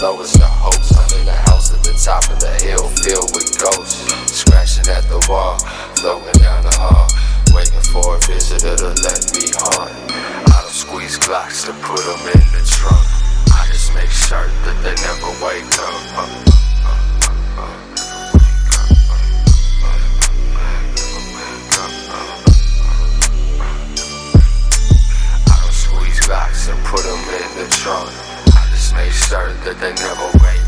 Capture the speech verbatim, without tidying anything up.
low as the host. I'm in the house at the top of the hill, filled with ghosts. Scratching at the wall, floating down the hall, waiting for a visitor to let me haunt. I don't squeeze Glocks to put them in the trunk. I just make sure that they never wake up. I don't squeeze Glocks and put them in the trunk. I just make sure that they never wake up.